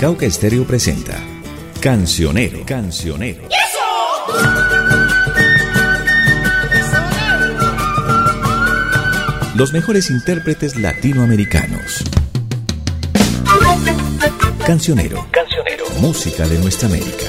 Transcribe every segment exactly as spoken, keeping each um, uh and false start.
Unicauca Estéreo presenta Cancionero, Cancionero. Los mejores intérpretes latinoamericanos. Cancionero, Cancionero. Música de nuestra América.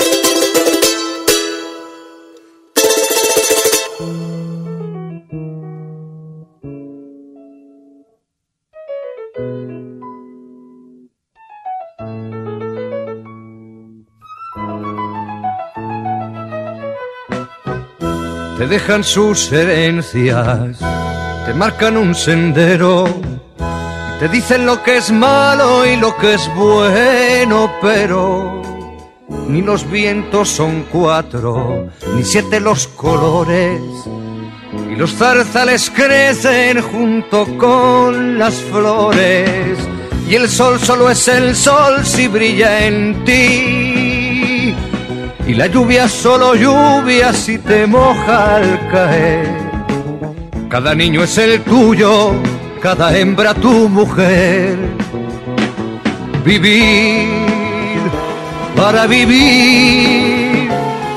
Te dejan sus herencias, te marcan un sendero, y te dicen lo que es malo y lo que es bueno, pero ni los vientos son cuatro, ni siete los colores, y los zarzales crecen junto con las flores, y el sol solo es el sol si brilla en ti. Y la lluvia solo lluvia si te moja al caer. Cada niño es el tuyo, cada hembra tu mujer. Vivir para vivir,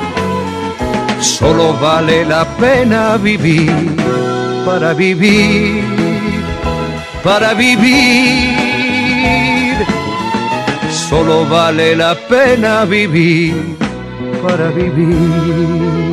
solo vale la pena vivir. Para vivir, para vivir, solo vale la pena vivir. Para vivir.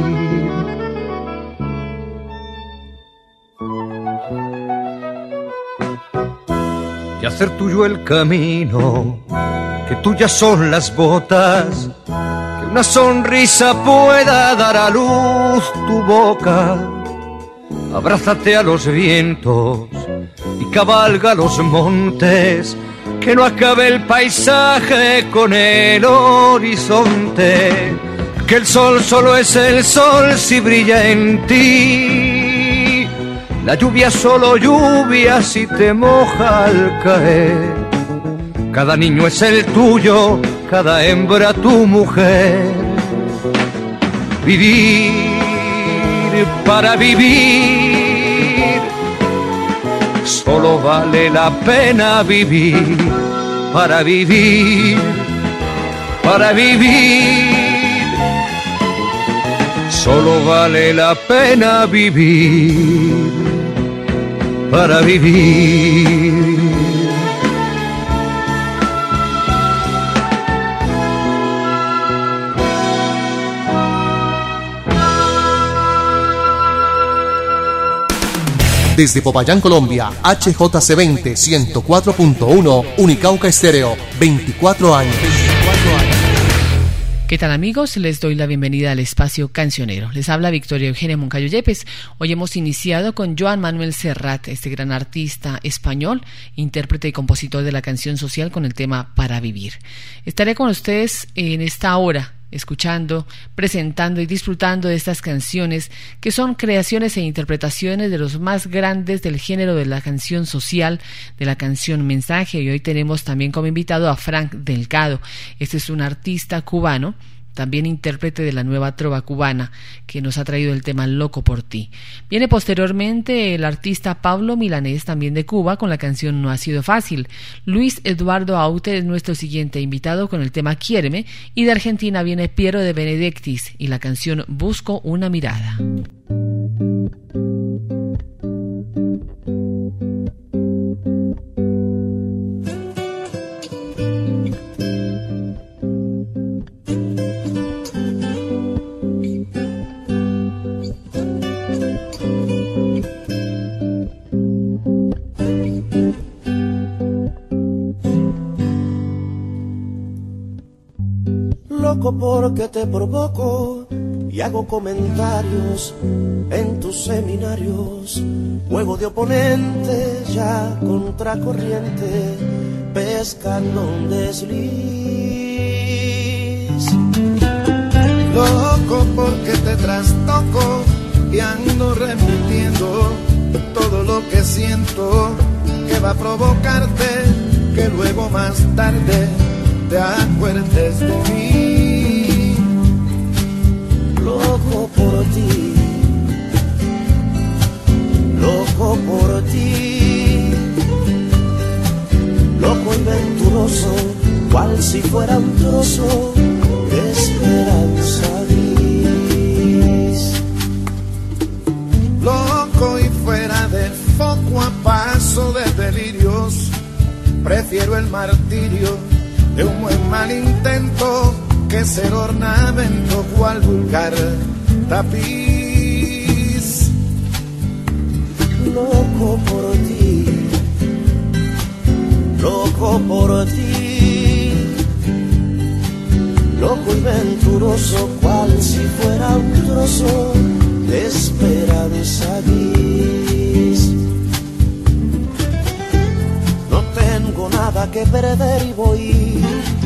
Y hacer tuyo el camino, que tuyas son las botas, que una sonrisa pueda dar a luz tu boca. Abrázate a los vientos y cabalga los montes, que no acabe el paisaje con el horizonte. Que el sol solo es el sol si brilla en ti. La lluvia solo lluvia si te moja al caer. Cada niño es el tuyo, cada hembra tu mujer. Vivir para vivir, solo vale la pena vivir. Para vivir, para vivir, solo vale la pena vivir. Para vivir. Desde Popayán, Colombia, H J C veinte, ciento cuatro punto uno, Unicauca Estéreo, veinticuatro años. ¿Qué tal, amigos? Les doy la bienvenida al espacio cancionero. Les habla Victoria Eugenia Moncayo Yepes. Hoy hemos iniciado con Joan Manuel Serrat, este gran artista español, intérprete y compositor de la canción social, con el tema Para Vivir. Estaré con ustedes en esta hora, escuchando, presentando y disfrutando de estas canciones que son creaciones e interpretaciones de los más grandes del género de la canción social, de la canción mensaje. Y hoy tenemos también como invitado a Frank Delgado. Este es un artista cubano, también intérprete de la nueva trova cubana, que nos ha traído el tema Loco por ti. Viene posteriormente el artista Pablo Milanés, también de Cuba, con la canción No ha sido fácil. Luis Eduardo Aute es nuestro siguiente invitado con el tema Quiéreme, y de Argentina viene Piero de Benedictis y la canción Busco una mirada. Loco porque te provoco y hago comentarios en tus seminarios, juego de oponentes ya contracorriente, pescando un desliz. Loco porque te trastoco y ando repitiendo todo lo que siento, que va a provocarte que luego más tarde te acuerdes de mí. Loco por ti, loco por ti, loco y venturoso cual si fuera un trozo de esperanza gris. Loco y fuera de foco a paso de delirios, prefiero el martirio de un buen mal intento que ser ornamento cual vulgar tapiz. Loco por ti, loco por ti, loco y venturoso cual si fuera un trozo de esperanza gris. No tengo nada que perder y voy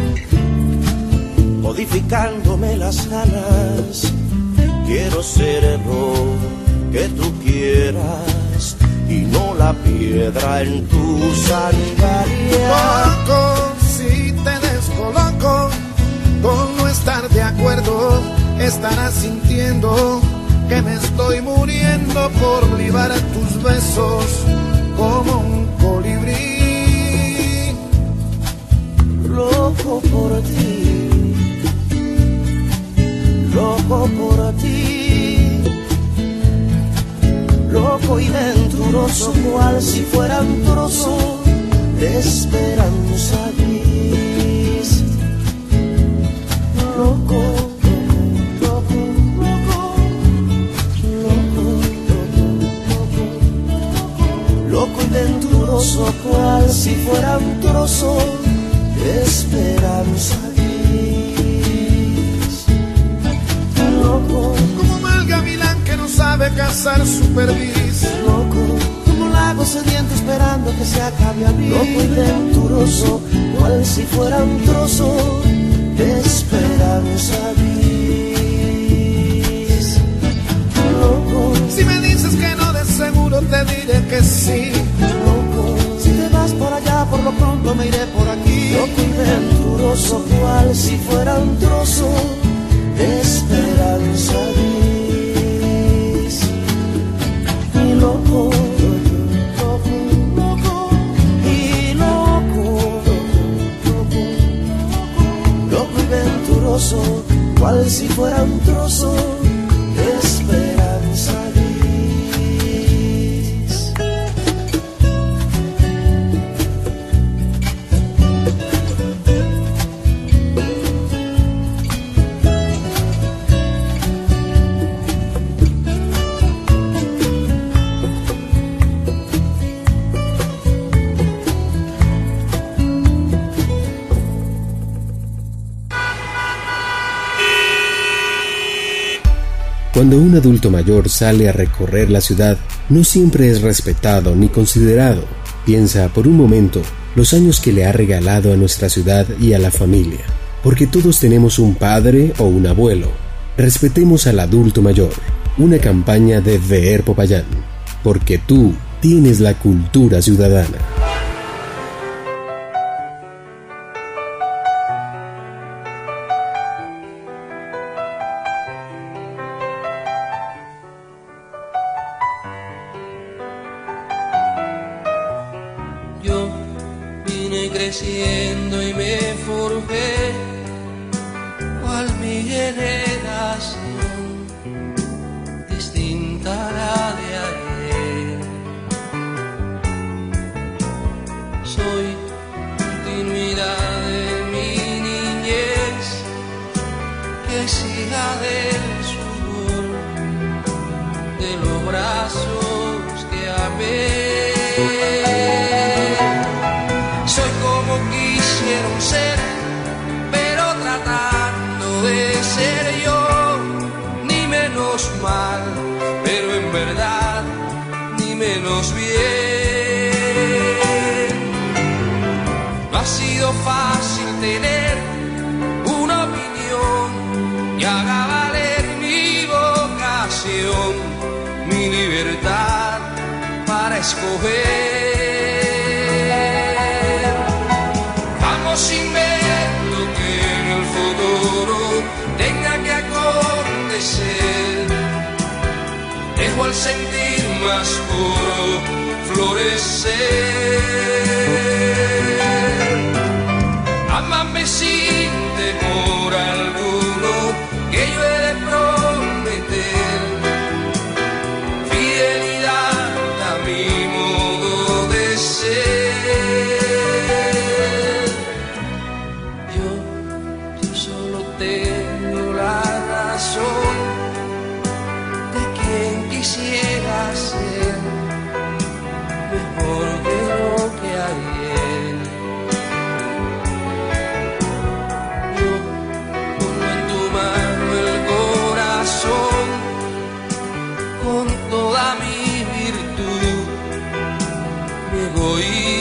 modificándome las ganas. Quiero ser lo que tú quieras y no la piedra en tu sandalia. Loco, si te descoloco con no estar de acuerdo, estarás sintiendo que me estoy muriendo por libar tus besos como un colibrí. Loco por ti, loco por ti, loco y venturoso cual si fuera un trozo de esperanza gris. Loco, loco, loco, loco, loco, loco, loco y venturoso cual si fuera un trozo de esperanza gris. Loco, como mal gavilán que no sabe cazar su perdiz. Loco, como lago sediento esperando que se acabe abril. Loco y venturoso cual si fuera un trozo de esperanza gris. Loco, si me dices que no, de seguro te diré que sí. Loco, si te vas por allá, por lo pronto me iré por aquí. Loco y venturoso cual si fuera un trozo de esperanza gris. Y loco, loco, loco, y loco, loco, loco y venturoso cual si fuera un trozo de esperanza gris. Cuando un adulto mayor sale a recorrer la ciudad, no siempre es respetado ni considerado. Piensa por un momento los años que le ha regalado a nuestra ciudad y a la familia, porque todos tenemos un padre o un abuelo. Respetemos al adulto mayor. Una campaña de V E R Popayán, porque tú tienes la cultura ciudadana. Creciendo y me forjé cual mi generación, distinta a la de ayer. Soy continuidad de mi niñez, que es hija del sudor de los brazos que amé. Soy como quisieron ser, pero tratando de ser yo, ni menos mal, pero en verdad, ni menos bien. No ha sido fácil tener una opinión que haga valer mi vocación, mi libertad para escoger. Sin ver lo que en el futuro tenga que acontecer, dejo al sentir más puro florecer. Ámame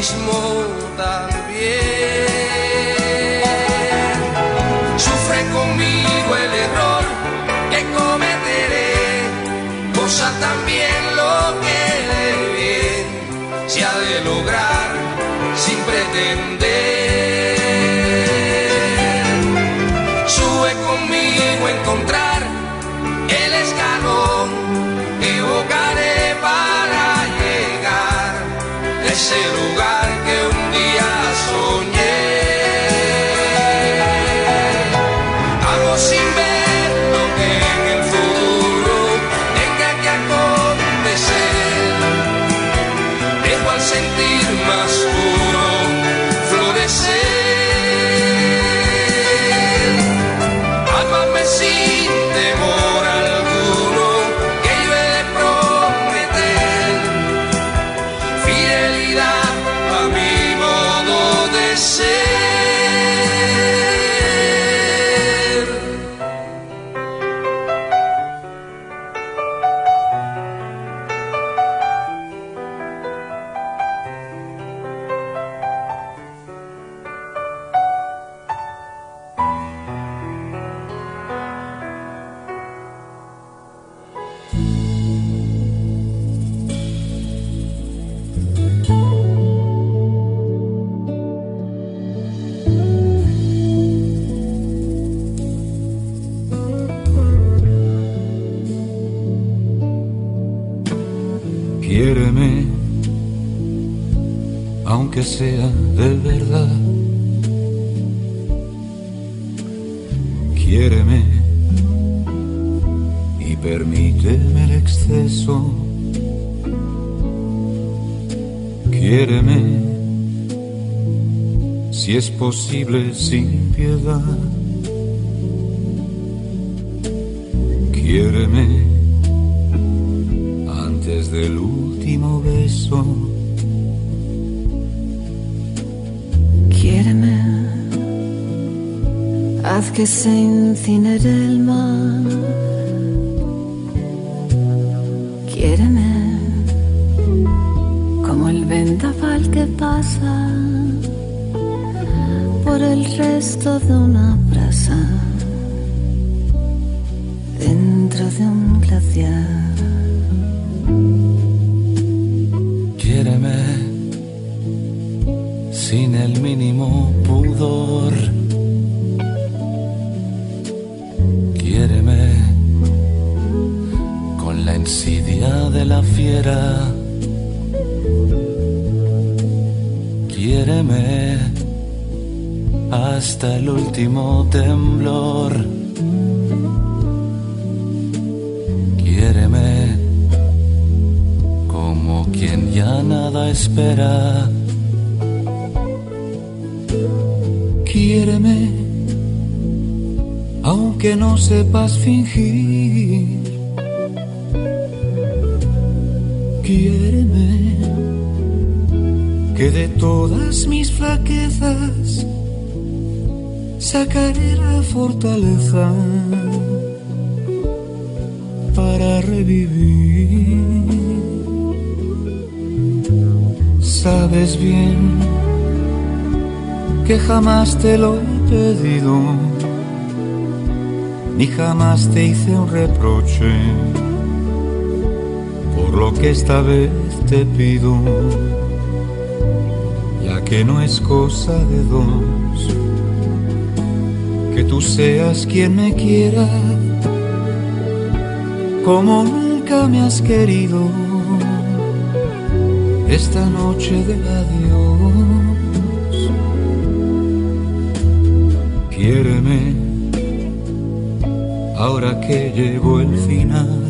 mismo también. Sufre conmigo el error que cometeré, goza también lo que de bien se ha de lograr sin pretender. Sube conmigo a encontrar el escalón, evocaré para llegar a ese lugar que un día soñé. Amo sin ver lo que en el futuro tenga que acontecer. Dejo al sentir más puro florecer. Ámame sin temor alguno, que yo he de prometer fidelidad a mi modo de ser. Quiéreme, aunque sea de verdad. Quiéreme y permíteme el exceso. Quiéreme, si es posible, sin piedad. Quiéreme antes del último beso. Quiéreme, haz que se incinere el mar. Quiéreme como el vendaval que pasa por el resto de una brasa dentro de un glaciar. Quiéreme sin el mínimo pudor. Quiéreme con la insidia de la fiera. Quiéreme hasta el último temblor. Quiéreme como quien ya nada espera. Quiéreme aunque no sepas fingir. Quiéreme que de todas mis flaquezas sacaré la fortaleza para revivir. Sabes bien que jamás te lo he pedido, ni jamás te hice un reproche por lo que esta vez te pido, ya que no es cosa de dos que tú seas quien me quiera como nunca me has querido. Esta noche del adiós, quiéreme ahora que llegó el final.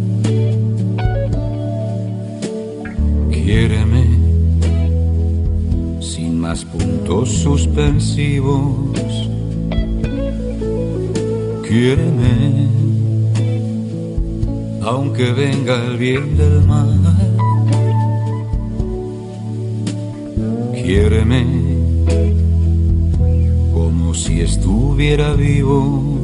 Quiéreme sin más puntos suspensivos. Quiéreme aunque venga el bien del mal. Quiéreme como si estuviera vivo.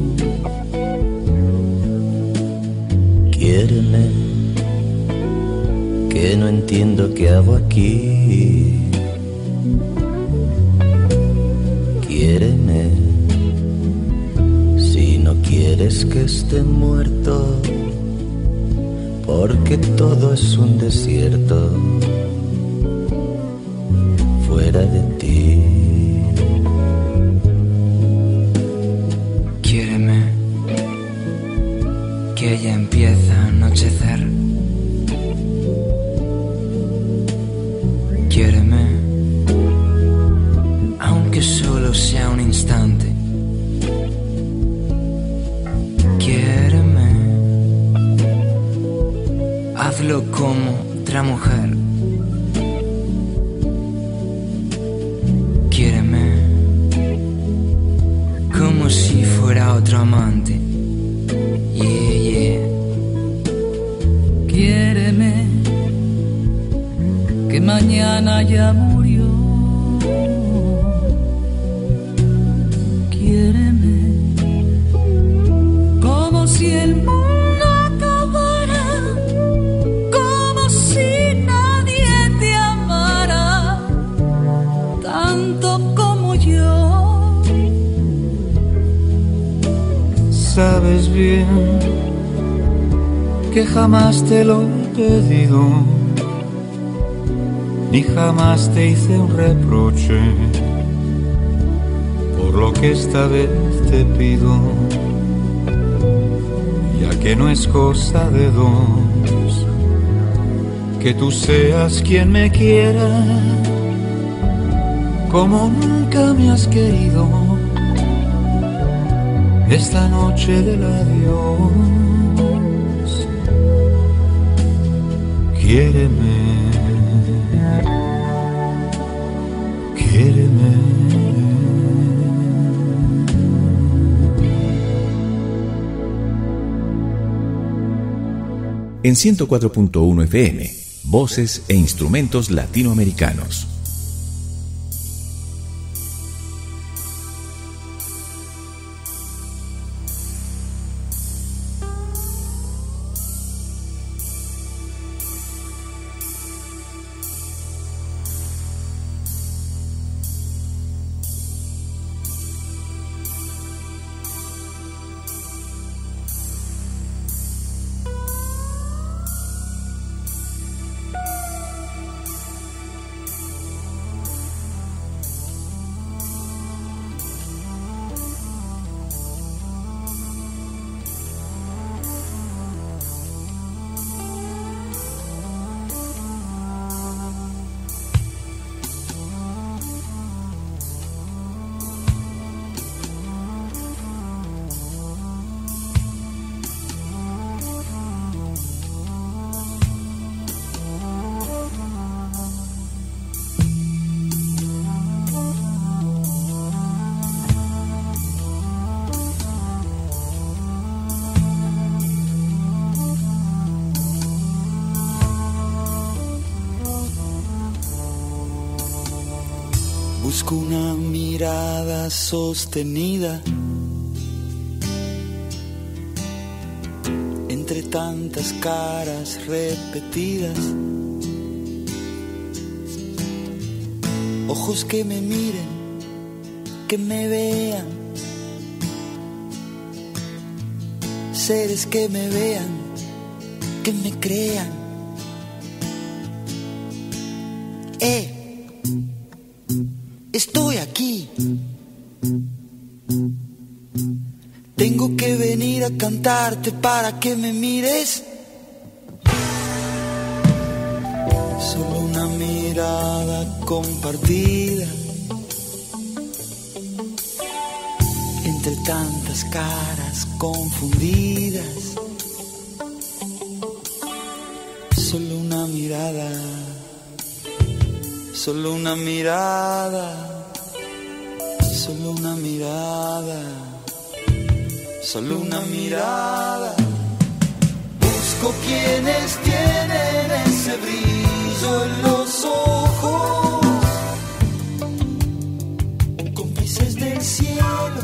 Quiéreme, que no entiendo qué hago aquí. Quiéreme, si no quieres que esté muerto, porque todo es un desierto fuera de ti. Quiéreme, que ya empieza a anochecer. Quiéreme, aunque solo sea un instante. Quiéreme, hazlo como otra mujer. Quiéreme, como si fuera otro amante. Yeah, yeah. Quiéreme, que mañana ya murió. Quiéreme, como si el mundo acabara, como si nadie te amara tanto como yo. Sabes bien que jamás te lo he pedido, ni jamás te hice un reproche por lo que esta vez te pido, ya que no es cosa de dos, que tú seas quien me quiera como nunca me has querido. Esta noche del adiós, quiéreme, quiéreme. En ciento cuatro punto uno F M, voces e instrumentos latinoamericanos. Busco una mirada sostenida entre tantas caras repetidas, ojos que me miren, que me vean, seres que me vean, que me crean. Eh Estoy aquí. Tengo que venir a cantarte para que me mires. Solo una mirada compartida entre tantas caras confundidas. Solo una mirada. Solo una mirada, solo una mirada, solo una mirada. Busco quienes tienen ese brillo en los ojos, cómplices del cielo,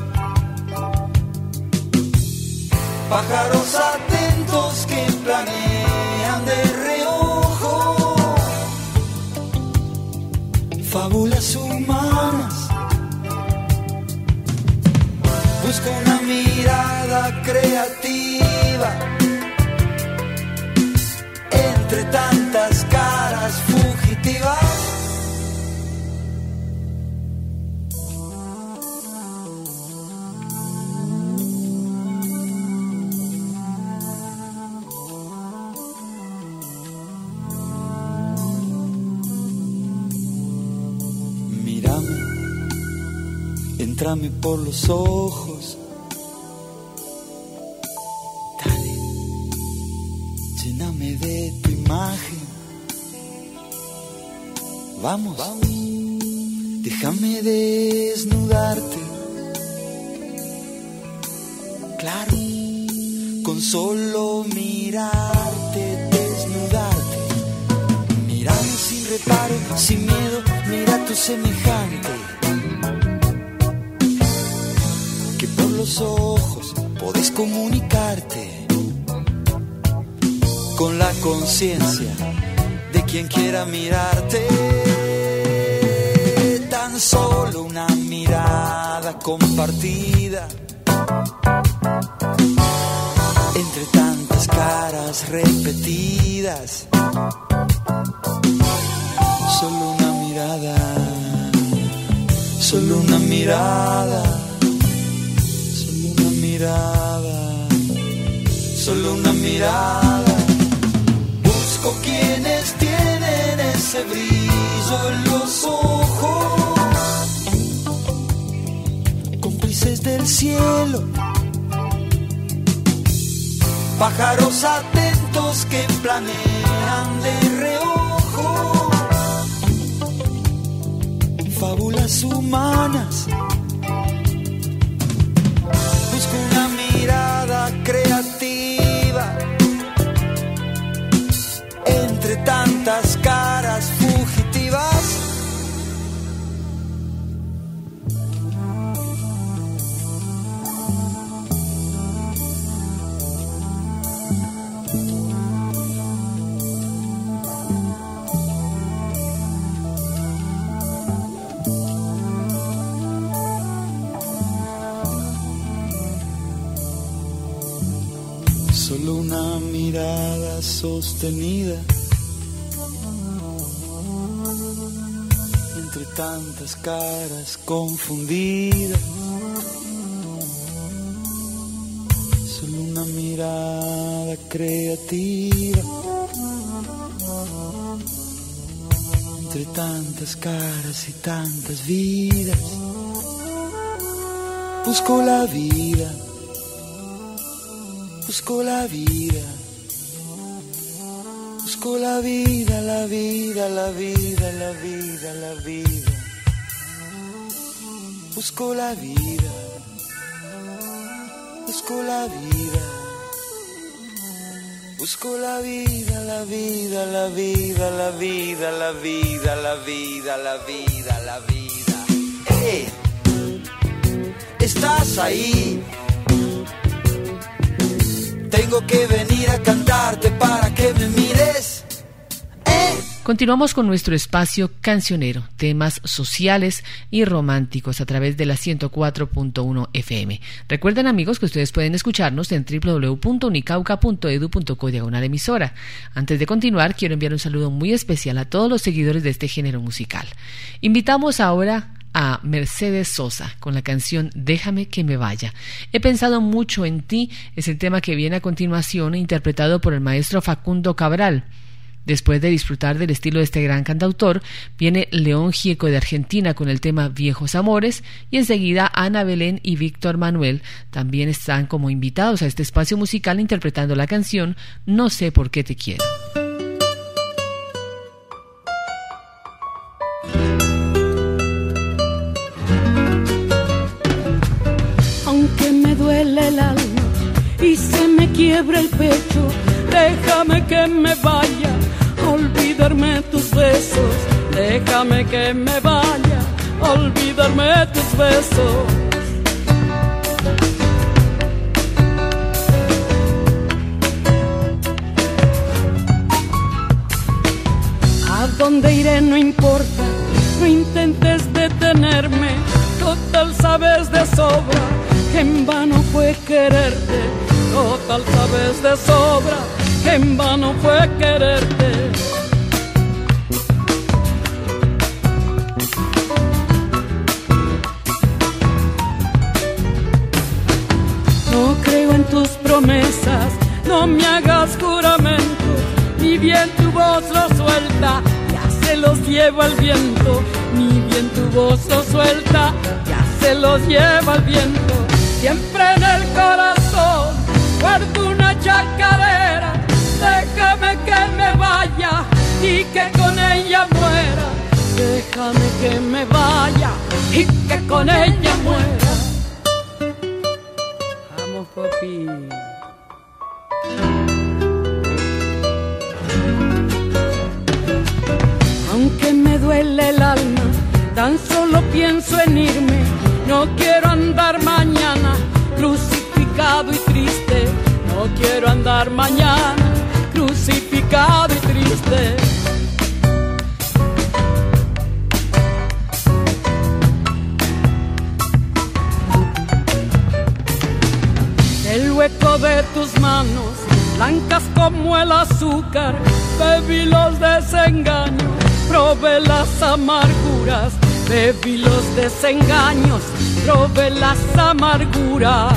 pájaros atentos que planean de reojo. Fábulas humanas Busco una mirada creativa entre tantas caras fugitivas. Mírame, entrame por los ojos. Dale, lléname de tu imagen. Vamos, Vamos. Déjame desnudarte. Claro, con solo mirarte, desnudarte. Mirame sin reparo, sin miedo, mira a tu semejante. Que por los ojos podés comunicarte con la conciencia de quien quiera mirarte. Tan solo una mirada compartida entre tantas caras repetidas. Solo una mirada, solo una mirada, solo una mirada, solo una mirada. Busco quienes tienen ese brillo en los ojos, cómplices del cielo, pájaros atentos que planean de reojo, fábulas humanas. Busco una mirada creativa entre tantas caras fugitivas. Solo una mirada sostenida entre tantas caras confundidas. Solo una mirada creativa entre tantas caras y tantas vidas. Busco la vida. Busco la vida, busco la vida, la vida, la vida, la vida, la vida. Busco la vida, busco la vida, busco la vida, la vida, la vida, la vida, la vida, la vida, la vida, la vida. ¡Eh! ¿Estás ahí? Tengo que venir a cantarte para que me mires. ¿Eh? Continuamos con nuestro espacio cancionero, temas sociales y románticos a través de la ciento cuatro punto uno F M. Recuerden, amigos, que ustedes pueden escucharnos en doble u doble u doble u punto unicauca punto edu punto co diagonal emisora. Antes de continuar, quiero enviar un saludo muy especial a todos los seguidores de este género musical. Invitamos ahora a Mercedes Sosa con la canción Déjame que me vaya. He pensado mucho en ti es el tema que viene a continuación, interpretado por el maestro Facundo Cabral. Después de disfrutar del estilo de este gran cantautor, viene León Gieco de Argentina con el tema Viejos Amores, y enseguida Ana Belén y Víctor Manuel también están como invitados a este espacio musical interpretando la canción No sé por qué te quiero. Aunque me duele el alma y se me quiebra el pecho, déjame que me vaya a olvidarme tus besos. Déjame que me vaya a olvidarme tus besos. A dónde iré no importa, no intentes detenerme. Total sabes de sobra en vano fue quererte, total sabes de sobra, en vano fue quererte. No creo en tus promesas, no me hagas juramento, ni bien tu voz lo suelta, ya se los lleva el viento, ni bien tu voz lo suelta, ya se los lleva el viento. Siempre en el corazón guardo una chacarera, déjame que me vaya y que con ella muera, déjame que me vaya y que con ella muera. Vamos, papi. Aunque me duele el alma, tan solo pienso en irme. No quiero andar mañana crucificado y triste. No quiero andar mañana crucificado y triste. El hueco de tus manos, blancas como el azúcar, bebí los desengaños, probé las amarguras, bebí los desengaños, probé las amarguras.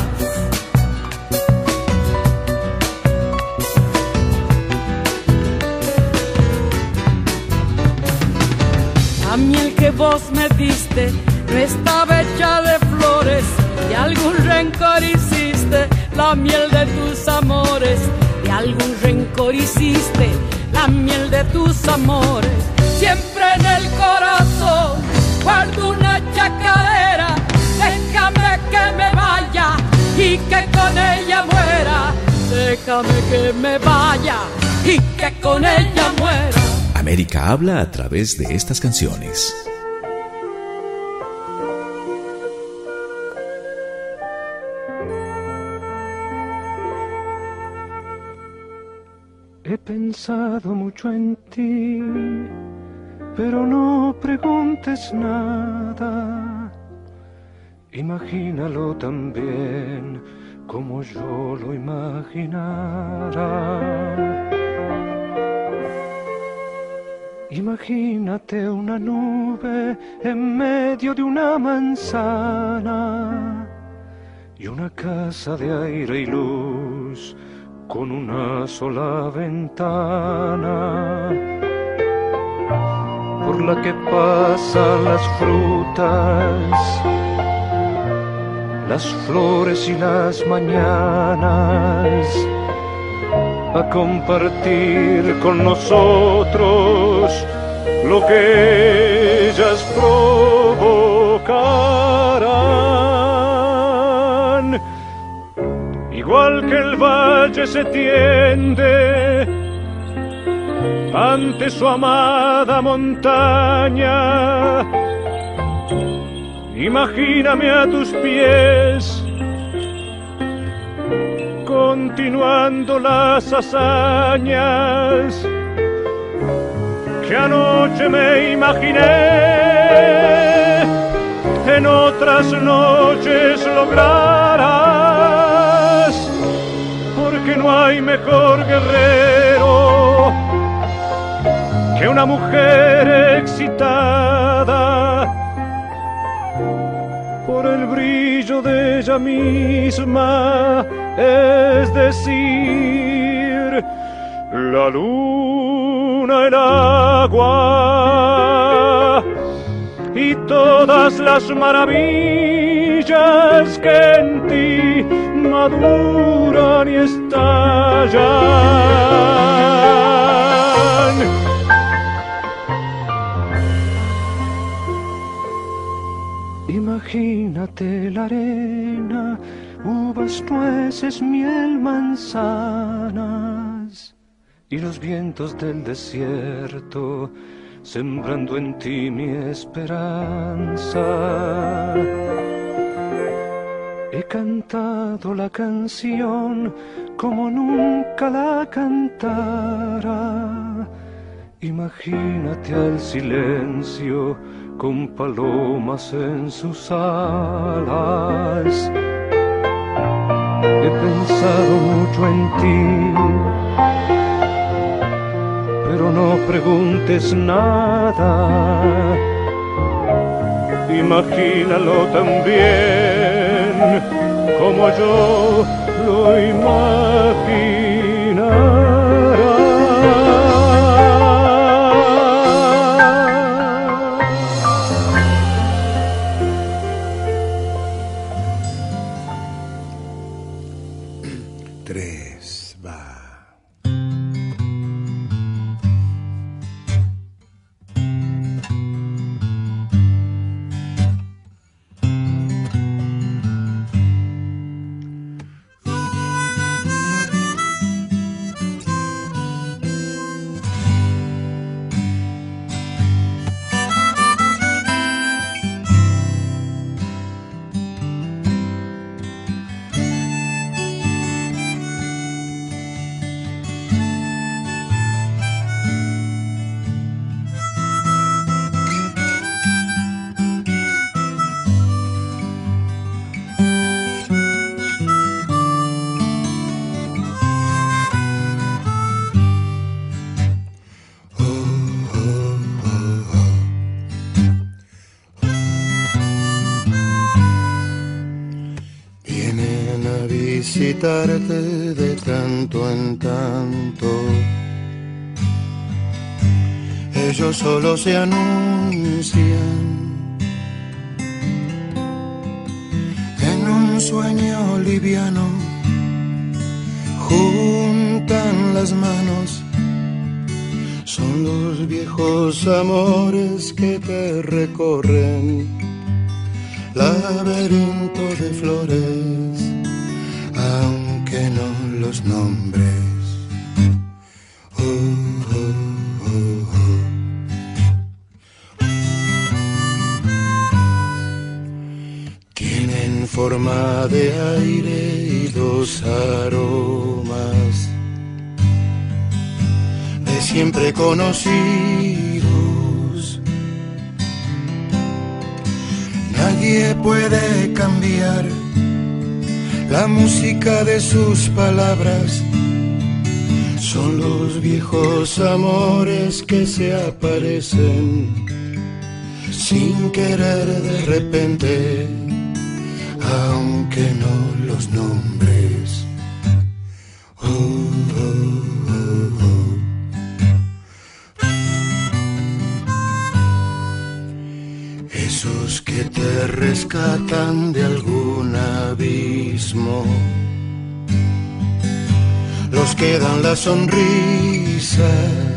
La miel que vos me diste no estaba hecha de flores, y algún rencor hiciste, la miel de tus amores, y algún rencor hiciste, la miel de tus amores. Siempre en el corazón guardo una chacarera, déjame que me vaya y que con ella muera, déjame que me vaya y que con ella muera. América habla a través de estas canciones. He pensado mucho en ti, pero no preguntes nada. Imagínalo también como yo lo imaginara. Imagínate una nube en medio de una manzana y una casa de aire y luz con una sola ventana por la que pasan las frutas, las flores y las mañanas a compartir con nosotros lo que ellas provocarán. Igual que el valle se tiende ante su amada montaña, imagíname a tus pies continuando las hazañas que anoche me imaginé en otras noches lograrás, porque no hay mejor guerrero que una mujer excitada por el brillo de ella misma, es decir, la luna, el agua y todas las maravillas que en ti maduran y estallan. Imagínate la arena, uvas, nueces, miel, manzanas y los vientos del desierto sembrando en ti mi esperanza. He cantado la canción como nunca la cantara. Imagínate al silencio con palomas en sus alas he pensado mucho en ti, pero no preguntes nada, imagínalo también como yo lo imaginara. Tres, va. Visitarte de tanto en tanto, ellos solo se anuncian en un sueño liviano, juntan las manos, son los viejos amores que te recorren, laberinto de flores, aunque no los nombres. Oh, oh, oh, oh. Tienen forma de aire y dos aromas de siempre conocidos. Nadie puede cambiar la música de sus palabras, son los viejos amores que se aparecen sin querer de repente, aunque no los nombres. Oh, oh, oh, oh. Esos que te rescatan de algún abismo, los que dan la sonrisa,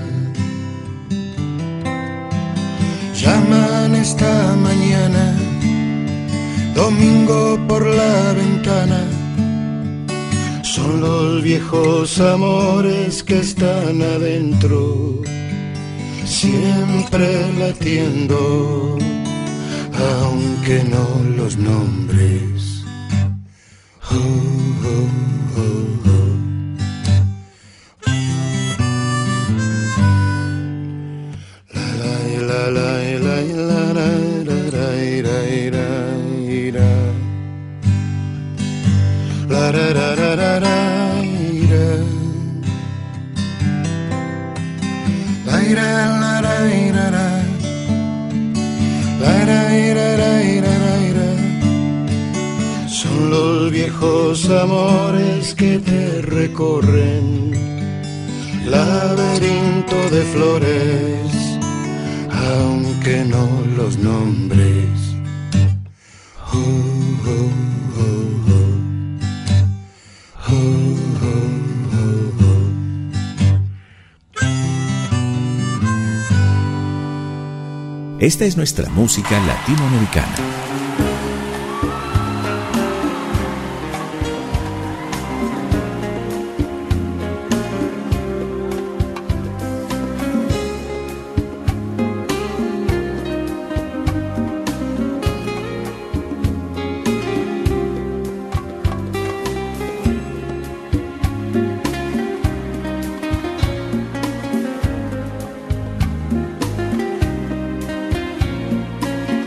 llaman esta mañana, domingo por la ventana, son los viejos amores que están adentro, siempre latiendo, aunque no los nombres. Oh, oh, oh, oh. La la la la la la la la la la la la la la. Son los viejos amores que te recorren, laberinto de flores, aunque no los nombres. Oh, oh, oh, oh. Oh, oh, oh, oh. Esta es nuestra música latinoamericana.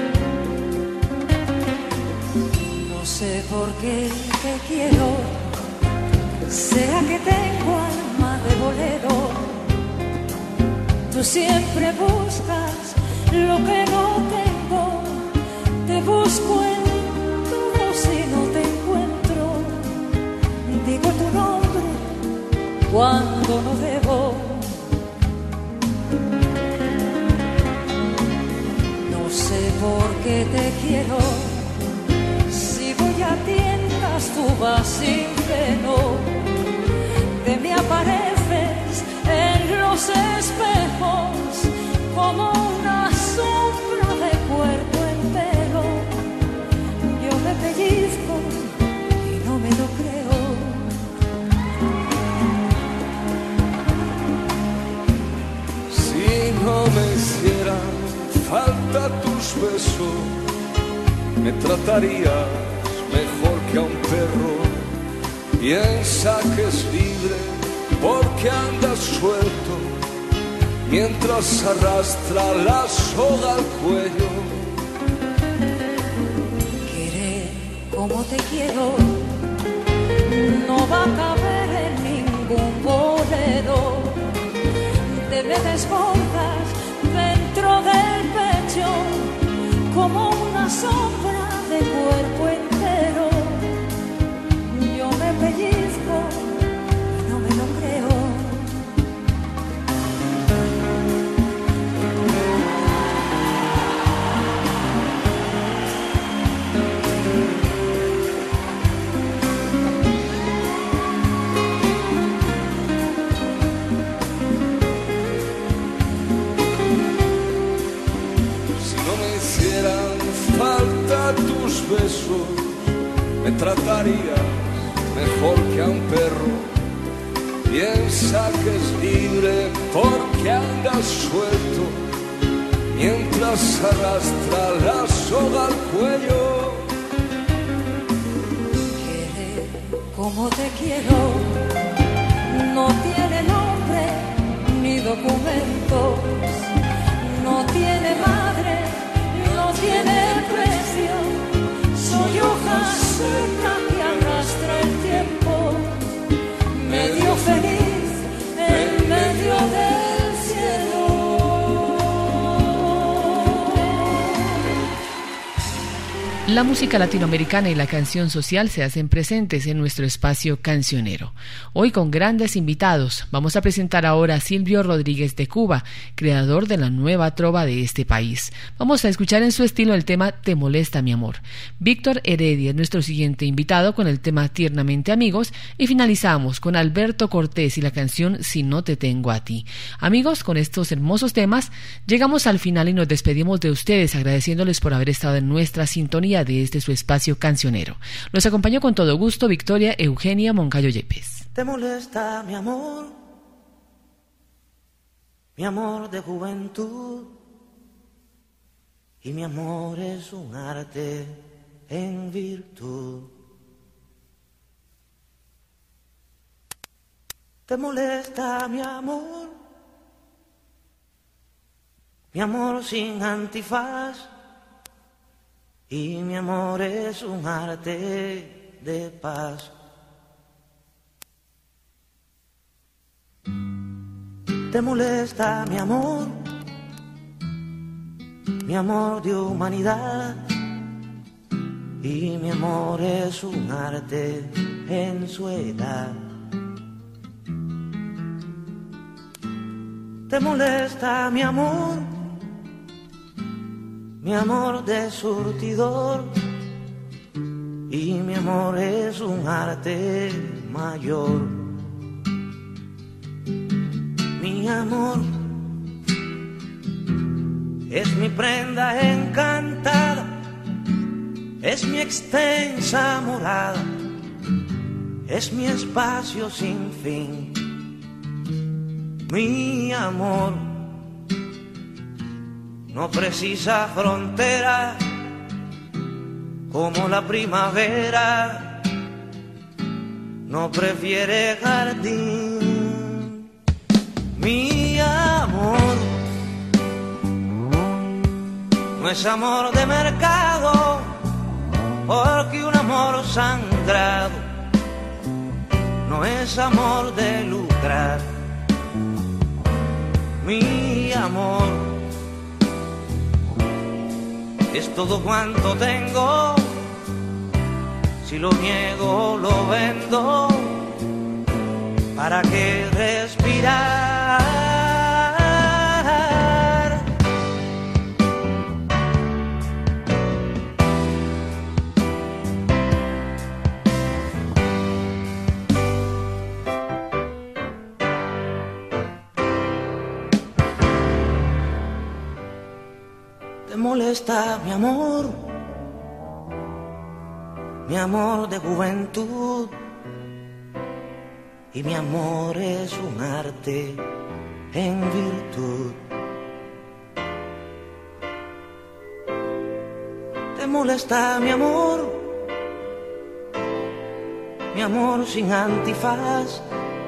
Porque te quiero, ¿Será que tengo alma de bolero? Tú siempre buscas lo que no tengo. Te busco en todo si no te encuentro. Digo tu nombre cuando no debo. No sé por qué te quiero. Si voy a tiendas tú vas sin freno. Te me apareces en los espejos como una sombra de cuerpo entero. Yo me pellizco y no me lo creo. Si no me hicieran falta tus besos, me tratarías mejor que a un perro. Piensa que es libre porque andas suelto mientras arrastra la soga al cuello. Querer como te quiero no va a caber en ningún bolero. Te me desbordas dentro del pecho como una sombra de cuerpo entero. Yo me pellizco y no me lo creo. Si no me hicieran falta tus besos, me tratarías mejor que a un perro. Piensa que es libre porque anda suelto mientras arrastra la soga al cuello. Querer como te quiero no tiene nombre ni documentos, no tiene madre, no tiene precio. Soy hoja seca que arrastra el tiempo, medio feliz en medio del cielo. La música latinoamericana y la canción social se hacen presentes en nuestro espacio cancionero. Hoy con grandes invitados. Vamos a presentar ahora a Silvio Rodríguez de Cuba, creador de la nueva trova de este país. Vamos a escuchar en su estilo el tema Te molesta mi amor. Víctor Heredia es nuestro siguiente invitado con el tema Tiernamente Amigos y finalizamos con Alberto Cortés y la canción Si no te tengo a ti. Amigos, con estos hermosos temas llegamos al final y nos despedimos de ustedes agradeciéndoles por haber estado en nuestra sintonía de este su espacio cancionero. Los acompañó con todo gusto Victoria Eugenia Moncayo Yepes. Te molesta mi amor, mi amor de juventud, y mi amor es un arte en virtud. Te molesta mi amor, mi amor sin antifaz, y mi amor es un arte de paz. Te molesta mi amor, mi amor de humanidad, y mi amor es un arte en su edad. Te molesta mi amor, mi amor de surtidor, y mi amor es un arte mayor. Mi amor es mi prenda encantada, es mi extensa morada, es mi espacio sin fin. Mi amor no precisa frontera como la primavera, no prefiere jardín. Mi amor no es amor de mercado, porque un amor sangrado no es es amor de lucrar. Mi amor es todo cuanto tengo. Si lo niego, lo vendo. ¿Para qué respirar? ¿Te molesta mi amor? Mi amor de juventud. Y mi amor es un arte en virtud. ¿Te molesta mi amor? Mi amor sin antifaz.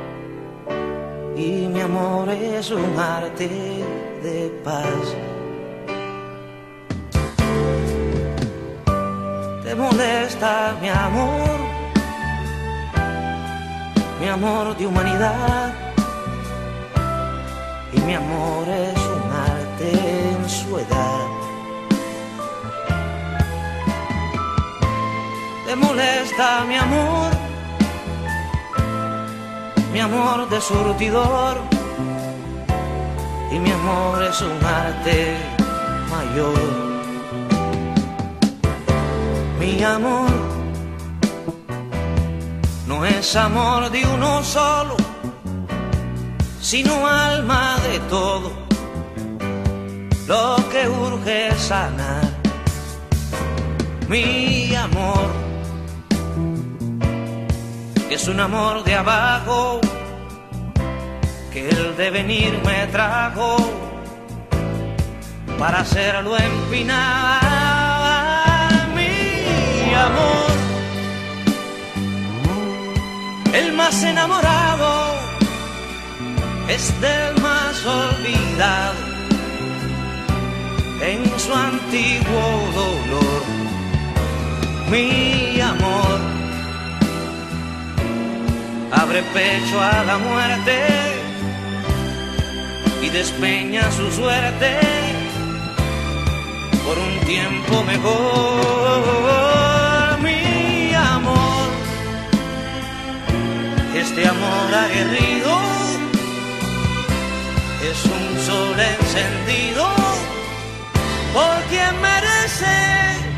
Y mi amor es un arte de paz. ¿Te molesta mi amor? Mi amor de humanidad. Y mi amor es un arte en su edad. ¿Te molesta mi amor? Mi amor de surtidor. Y mi amor es un arte mayor. Mi amor no es amor de uno solo, sino alma de todo. Lo que urge es sanar. Mi amor es un amor de abajo, que el devenir me trajo para hacerlo empinar. Mi amor, el más enamorado es del más olvidado en su antiguo dolor. Mi amor abre pecho a la muerte y despeña su suerte por un tiempo mejor. Mi amor, este amor aguerrido es un sol encendido por quien merece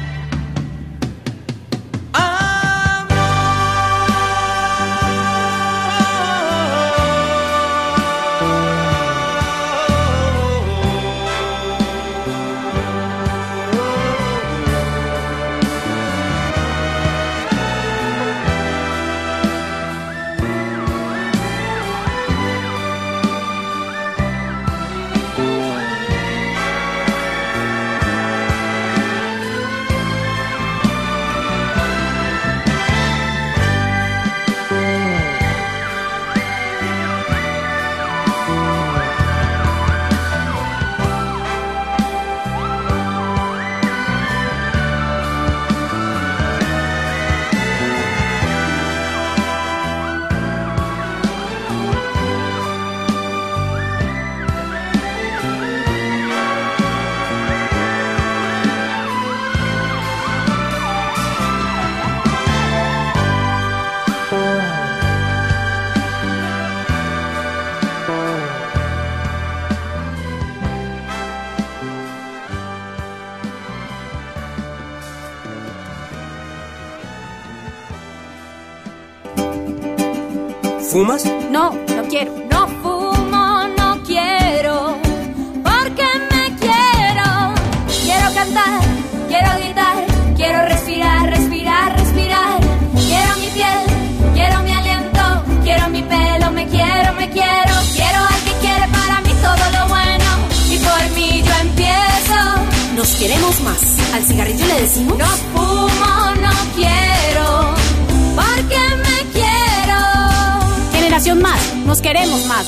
¿Fumas? No, no quiero. No fumo, no quiero, porque me quiero. Quiero cantar, quiero gritar, quiero respirar, respirar, respirar. Quiero mi piel, quiero mi aliento, quiero mi pelo, me quiero, me quiero. Quiero al que quiere para mí todo lo bueno y por mí yo empiezo. Nos queremos más. Al cigarrillo le decimos: no fumo, no quiero, porque me quiero. Generación Más, nos queremos más.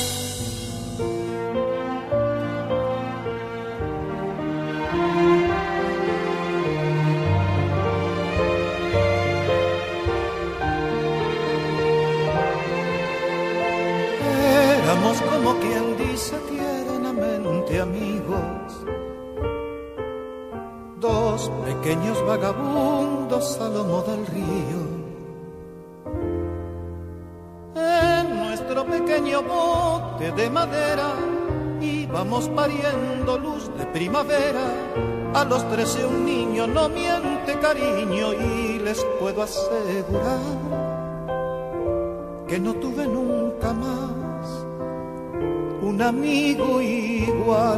pequeños vagabundos a lomo del río. En nuestro pequeño bote de madera íbamos pariendo luz de primavera. A los trece un niño no miente, cariño, y les puedo asegurar que no tuve nunca más un amigo igual.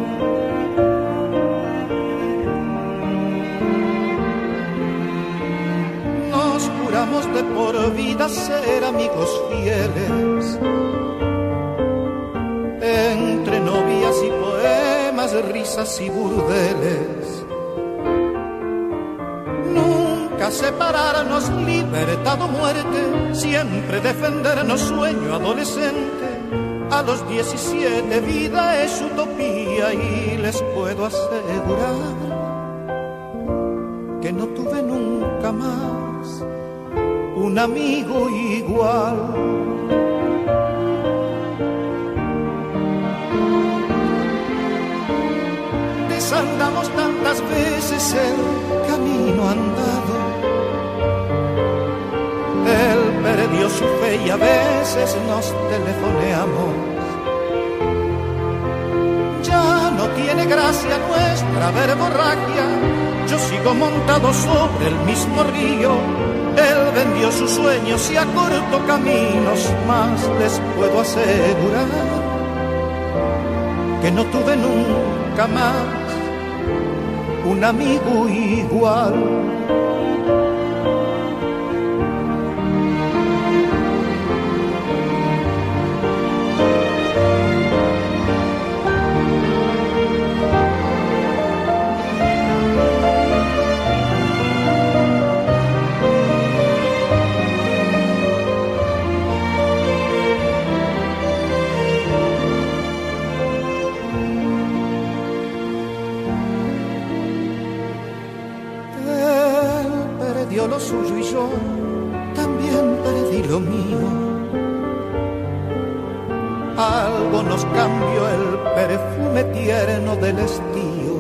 Nos juramos de por vida ser amigos fieles, entre novias y poemas, risas y burdeles. Nunca separarnos, libertad o muerte, siempre defendernos, sueño adolescente. A los diecisiete vida es utopía y les puedo asegurar que no tuve nunca más un amigo igual. Desandamos tantas veces el camino andado, él perdió su fe y a veces nos telefoneamos. Ya no tiene gracia nuestra verborragia, yo sigo montado sobre el mismo río. Él vendió sus sueños y acortó caminos, más les puedo asegurar que no tuve nunca más un amigo igual. Lo suyo y yo también perdí lo mío. Algo nos cambió el perfume tierno del estío.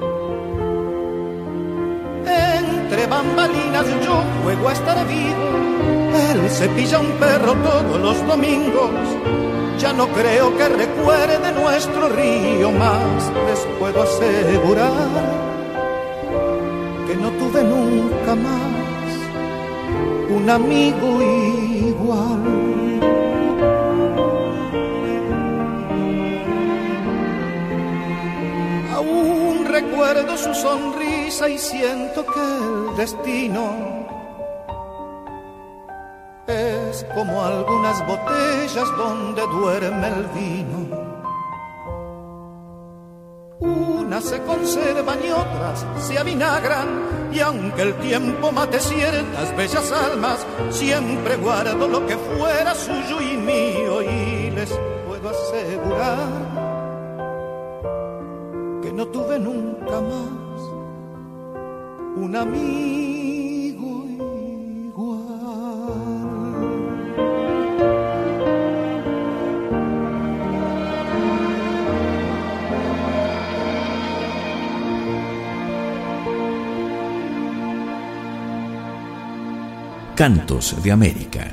Entre bambalinas yo juego a estar vivo, él cepilla un perro todos los domingos. Ya no creo que recuerde nuestro río, más les puedo asegurar que no tuve nunca más un amigo igual. Aún recuerdo su sonrisa y siento que el destino es como algunas botellas donde duerme el vino. Unas se conservan y otras se avinagran, y aunque el tiempo mate ciertas bellas almas, siempre guardo lo que fuera suyo y mío, y les puedo asegurar que no tuve nunca más un amigo igual. Cantos de América.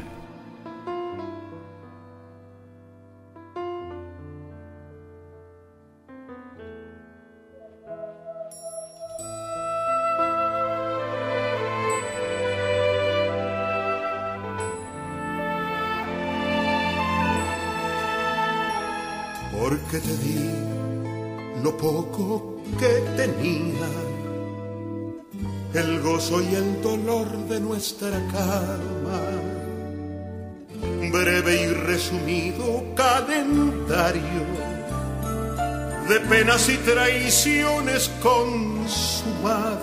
Porque te di lo poco que tenía, el gozo y el dolor de nuestra cama, breve y resumido calendario de penas y traiciones consumadas.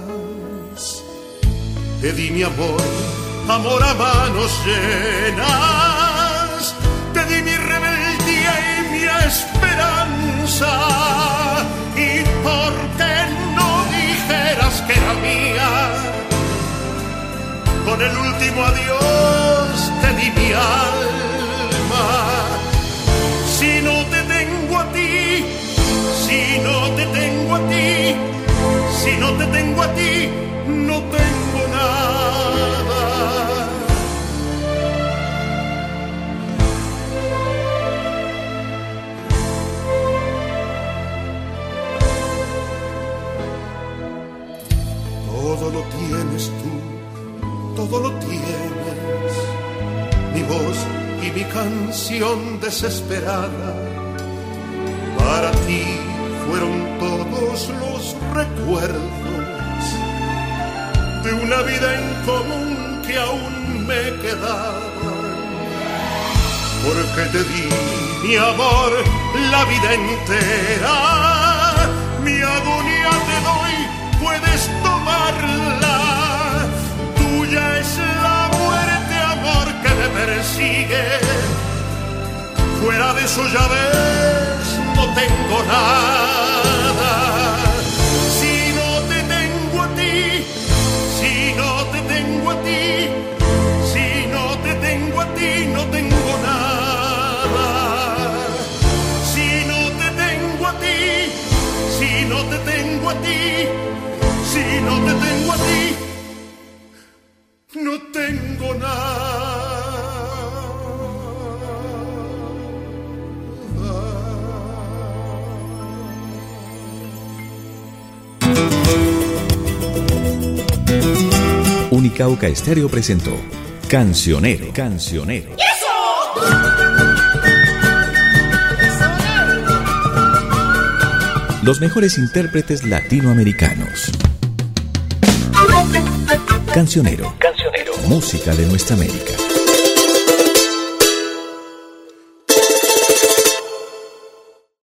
Te di mi amor, amor a manos llenas, te di mi rebeldía y mi esperanza, y porque no dijeras que era mía, con el último adiós te di mi alma. Si no te tengo a ti, si no te tengo a ti, Si no te tengo a ti, no tengo nada. Todo lo tienes tú, todo lo tienes, mi voz y mi canción desesperada. Para ti fueron todos los recuerdos de una vida en común que aún me quedaba. Porque te di mi amor la vida entera, mi agonía te doy, puedes tomarla. Tuya es la muerte, amor, que me persigue. Fuera de eso ya ves, no tengo nada. Si no te tengo a ti, si no te tengo a ti, si no te tengo a ti, no tengo nada. Si no te tengo a ti, si no te tengo a ti, si no te tengo a ti, no tengo nada. Unicauca Estéreo presentó Cancionero, Cancionero. Los mejores intérpretes latinoamericanos. Cancionero, Cancionero, música de nuestra América.